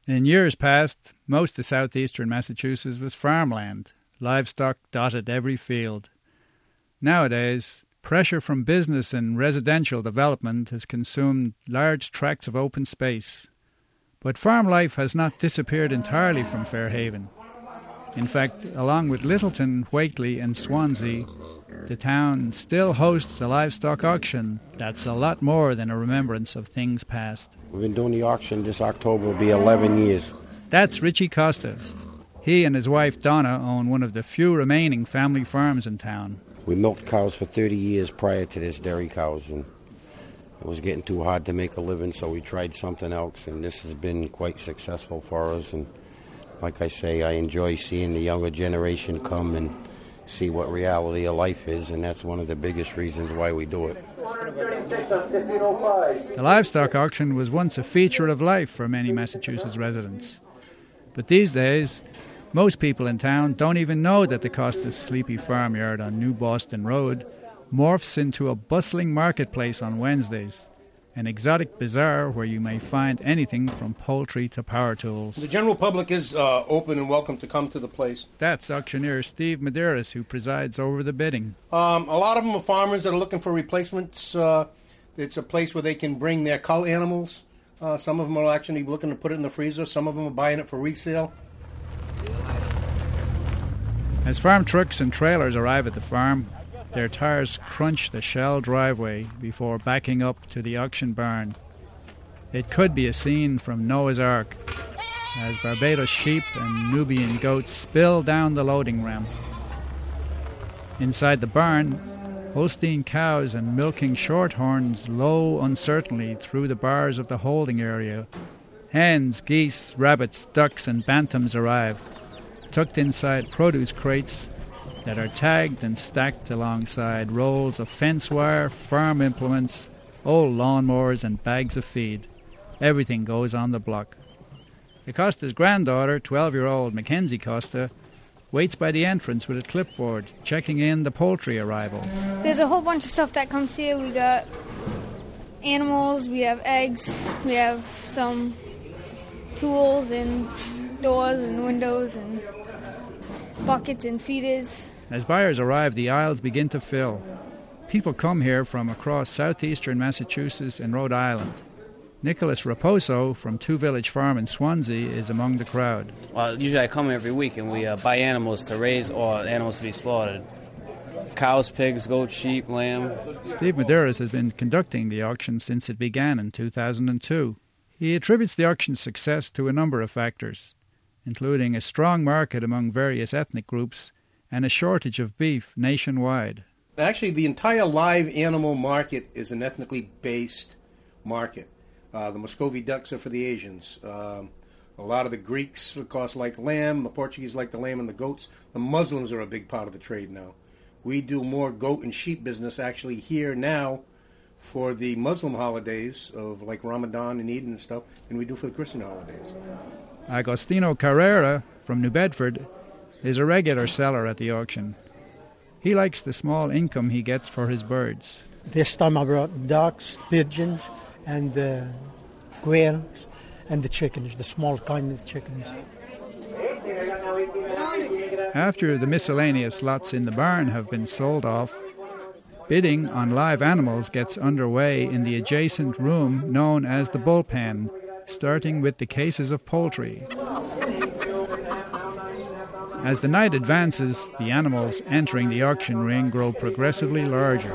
In years past, most of southeastern Massachusetts was farmland. Livestock dotted every field. Nowadays, pressure from business and residential development has consumed large tracts of open space. But farm life has not disappeared entirely from Fairhaven. In fact, along with Littleton, Whately and Swansea, the town still hosts a livestock auction that's a lot more than a remembrance of things past. We've been doing the auction this October, will be 11 years. That's Richie Costa. He and his wife Donna own one of the few remaining family farms in town. We milked cows for 30 years prior to this, dairy cows, and it was getting too hard to make a living, so we tried something else, and this has been quite successful for us. And like I say, I enjoy seeing the younger generation come and see what reality of life is, and that's one of the biggest reasons why we do it. The livestock auction was once a feature of life for many Massachusetts residents. But these days, most people in town don't even know that the Costa's sleepy farmyard on New Boston Road morphs into a bustling marketplace on Wednesdays, an exotic bazaar where you may find anything from poultry to power tools. The general public is open and welcome to come to the place. That's auctioneer Steve Medeiros, who presides over the bidding. A lot of them are farmers that are looking for replacements. It's a place where they can bring their cull animals. Some of them are actually looking to put it in the freezer. Some of them are buying it for resale. As farm trucks and trailers arrive at the farm, their tires crunch the shell driveway before backing up to the auction barn. It could be a scene from Noah's Ark, as Barbados sheep and Nubian goats spill down the loading ramp. Inside the barn, Holstein cows and milking shorthorns low uncertainly through the bars of the holding area. Hens, geese, rabbits, ducks and bantams arrive, tucked inside produce crates that are tagged and stacked alongside rolls of fence wire, farm implements, old lawnmowers and bags of feed. Everything goes on the block. The Costa's granddaughter, 12-year-old Mackenzie Costa, waits by the entrance with a clipboard, checking in the poultry arrivals. There's a whole bunch of stuff that comes here. We got animals, we have eggs, we have some tools and doors and windows and buckets and feeders. As buyers arrive, the aisles begin to fill. People come here from across southeastern Massachusetts and Rhode Island. Nicholas Raposo from Two Village Farm in Swansea is among the crowd. Usually I come here every week and we buy animals to raise or animals to be slaughtered. Cows, pigs, goats, sheep, lamb. Steve Medeiros has been conducting the auction since it began in 2002. He attributes the auction's success to a number of factors, including a strong market among various ethnic groups and a shortage of beef nationwide. Actually, the entire live animal market is an ethnically based market. The Muscovy ducks are for the Asians. A lot of the Greeks, of course, like lamb. The Portuguese like the lamb and the goats. The Muslims are a big part of the trade now. We do more goat and sheep business actually here now for the Muslim holidays of like Ramadan and Eid and stuff than we do for the Christian holidays. Agostino Carrera from New Bedford is a regular seller at the auction. He likes the small income he gets for his birds. This time I brought ducks, pigeons, and quails, and the chickens, the small kind of chickens. After the miscellaneous lots in the barn have been sold off, bidding on live animals gets underway in the adjacent room known as the bullpen, starting with the cases of poultry. As the night advances, the animals entering the auction ring grow progressively larger.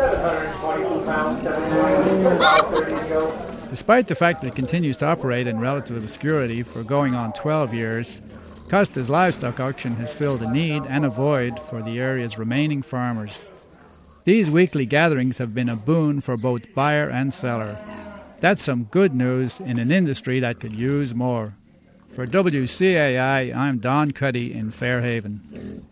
Despite the fact that it continues to operate in relative obscurity for going on 12 years, Costa's livestock auction has filled a need and a void for the area's remaining farmers. These weekly gatherings have been a boon for both buyer and seller. That's some good news in an industry that could use more. For WCAI, I'm Don Cuddy in Fairhaven.